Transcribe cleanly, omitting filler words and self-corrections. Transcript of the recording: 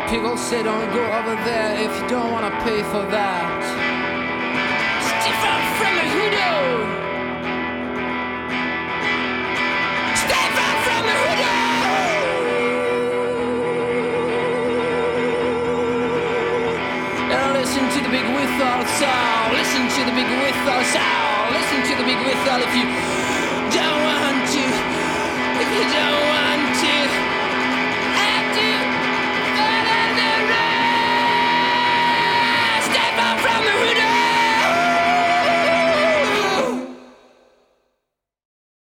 People say don't go over there if you don't wanna pay for that. Stay far from the hoodoo. Stay far from the hoodoo. Now listen to the big without sound. Listen to the big without sound. Listen to the big without if you don't want to. If you don't want